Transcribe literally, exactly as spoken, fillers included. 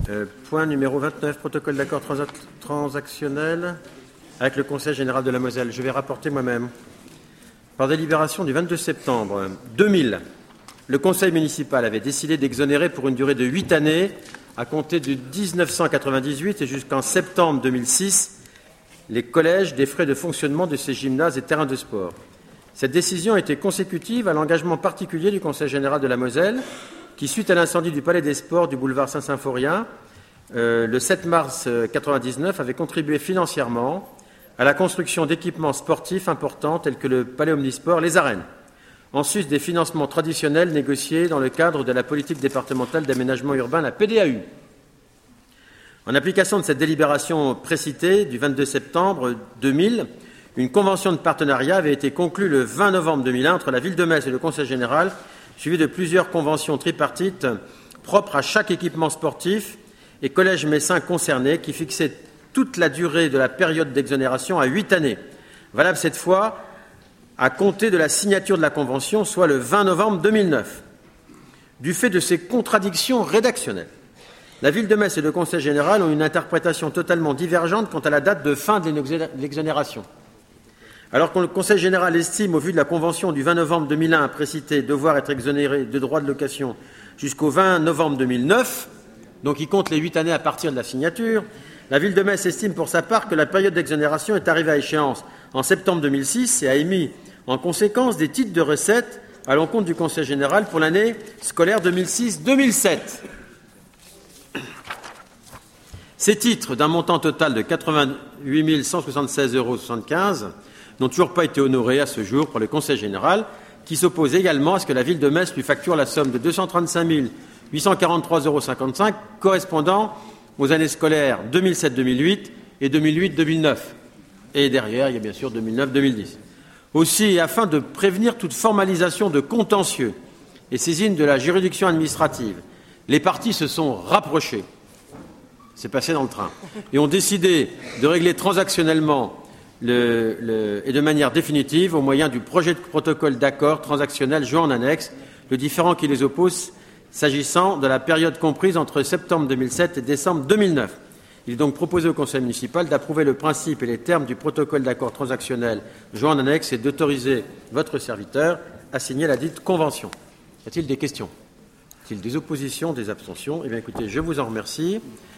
Euh, point numéro vingt-neuf, protocole d'accord transa- transactionnel avec le Conseil général de la Moselle. Je vais rapporter moi-même. Par délibération du vingt-deux septembre deux mille, le Conseil municipal avait décidé d'exonérer pour une durée de huit années, à compter de mille neuf cent quatre-vingt-dix-huit et jusqu'en septembre deux mille six, les collèges des frais de fonctionnement de ces gymnases et terrains de sport. Cette décision était consécutive à l'engagement particulier du Conseil général de la Moselle, qui, suite à l'incendie du Palais des Sports du boulevard Saint-Symphorien, euh, le sept mars mille neuf cent quatre-vingt-dix-neuf, avait contribué financièrement à la construction d'équipements sportifs importants tels que le Palais Omnisport, les arènes, en sus des financements traditionnels négociés dans le cadre de la politique départementale d'aménagement urbain, la P D A U. En application de cette délibération précitée du vingt-deux septembre deux mille, une convention de partenariat avait été conclue le vingt novembre deux mille un entre la Ville de Metz et le Conseil général, suivie de plusieurs conventions tripartites propres à chaque équipement sportif et collège messin concernés, qui fixaient toute la durée de la période d'exonération à huit années, valable cette fois à compter de la signature de la convention, soit le vingt novembre deux mille neuf. Du fait de ces contradictions rédactionnelles, la Ville de Metz et le Conseil général ont une interprétation totalement divergente quant à la date de fin de l'exonération. Alors que le Conseil général estime, au vu de la convention du vingt novembre deux mille un précitée, devoir être exonéré de droits de location jusqu'au vingt novembre deux mille neuf, donc il compte les huit années à partir de la signature, la Ville de Metz estime pour sa part que la période d'exonération est arrivée à échéance en septembre deux mille six et a émis en conséquence des titres de recettes à l'encontre du Conseil général pour l'année scolaire deux mille six deux mille sept. Ces titres, d'un montant total de quatre-vingt-huit mille cent soixante-seize euros soixante-quinze, n'ont toujours pas été honorés à ce jour par le Conseil général, qui s'oppose également à ce que la Ville de Metz lui facture la somme de deux cent trente-cinq mille huit cent quarante-trois euros cinquante-cinq, correspondant aux années scolaires deux mille sept deux mille huit et deux mille huit deux mille neuf. Et derrière, il y a bien sûr deux mille neuf deux mille dix. Aussi, et afin de prévenir toute formalisation de contentieux et saisine de la juridiction administrative, les parties se sont rapprochées, c'est passé dans le train, et ont décidé de régler transactionnellement le, le, et de manière définitive, au moyen du projet de protocole d'accord transactionnel joint en annexe, le différend qui les oppose s'agissant de la période comprise entre septembre deux mille sept et décembre deux mille neuf. Il est donc proposé au Conseil municipal d'approuver le principe et les termes du protocole d'accord transactionnel joint en annexe et d'autoriser votre serviteur à signer la dite convention. Y a-t-il des questions? Y a-t-il des oppositions, des abstentions? Eh bien, écoutez, je vous en remercie.